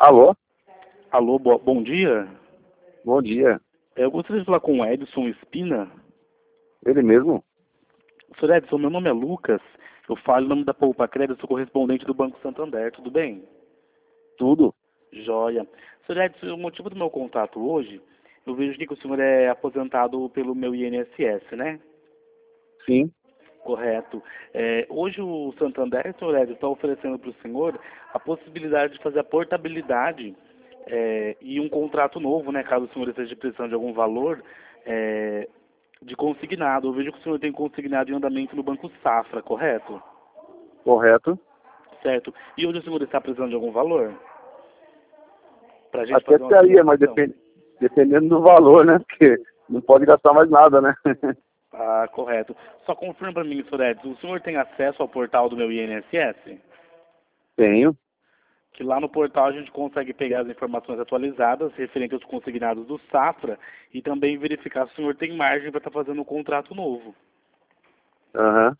Alô? Alô, bom dia. Bom dia. Eu gostaria de falar com o Edson Espina. Ele mesmo? Senhor Edson, meu nome é Lucas. Eu falo em nome da Poupa Crédito, sou correspondente do Banco Santander. Tudo bem? Tudo. Joia. Senhor Edson, o motivo do meu contato hoje, eu vejo aqui que o senhor é aposentado pelo meu INSS, né? Sim. Correto. Hoje o Santander, senhor Edson, está oferecendo para o senhor a possibilidade de fazer a portabilidade e um contrato novo, né? Caso o senhor esteja precisando de algum valor, de consignado. Eu vejo que o senhor tem consignado em andamento no Banco Safra, correto? Correto. Certo. E hoje o senhor está precisando de algum valor? Para a gente Até fazer uma estaria, mas simulação. dependendo do valor, né? Porque não pode gastar mais nada, né? Ah, correto. Só confirma para mim, senhor Edson, o senhor tem acesso ao portal do meu INSS? Tenho. Que lá no portal a gente consegue pegar as informações atualizadas referente aos consignados do Safra e também verificar se o senhor tem margem para estar fazendo um contrato novo. Aham.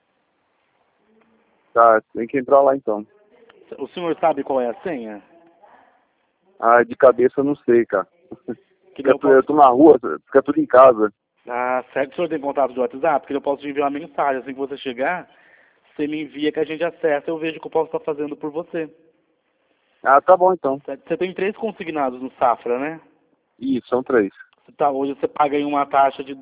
Tá, tem que entrar lá então. O senhor sabe qual é a senha? Ah, de cabeça eu não sei, cara. Que daí eu Eu posso... tô na rua, fica tudo em casa. Ah, certo. O senhor tem contato de WhatsApp? Que eu posso te enviar uma mensagem. Assim que você chegar, você me envia que a gente acessa. Eu vejo o que eu posso estar fazendo por você. Ah, tá bom então. Certo? Você tem 3 consignados no Safra, né? Isso, são 3. Hoje você paga em uma taxa de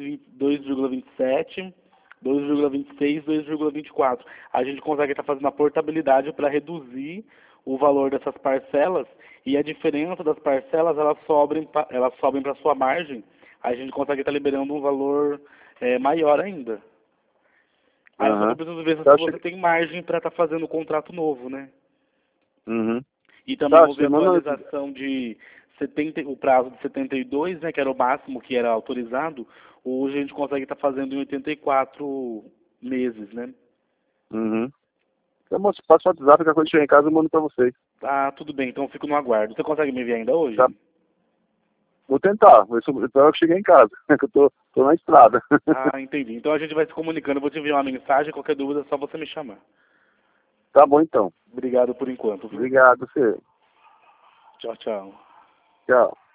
2,27, 2,26, 2,24. A gente consegue estar fazendo a portabilidade para reduzir o valor dessas parcelas e a diferença das parcelas elas sobem para a sua margem. A gente consegue estar liberando um valor maior ainda. Aí eu só Aham. preciso ver se Tá, você tem margem para estar fazendo o contrato novo, né? Uhum. E também Tá, houve semana... atualização de 70, o prazo de 72, né, que era o máximo que era autorizado, hoje a gente consegue estar fazendo em 84 meses, né? Uhum. Tá bom, se passa o WhatsApp, que a coisa chegar em casa eu mando pra vocês. Ah, tudo bem, então eu fico no aguardo. Você consegue me enviar ainda Tá? hoje? Vou tentar, então eu cheguei em casa, que eu tô na estrada. Ah, entendi. Então a gente vai se comunicando. Eu vou te enviar uma mensagem, qualquer dúvida é só você me chamar. Tá bom então. Obrigado por enquanto, viu? Obrigado, você. Tchau, tchau. Tchau.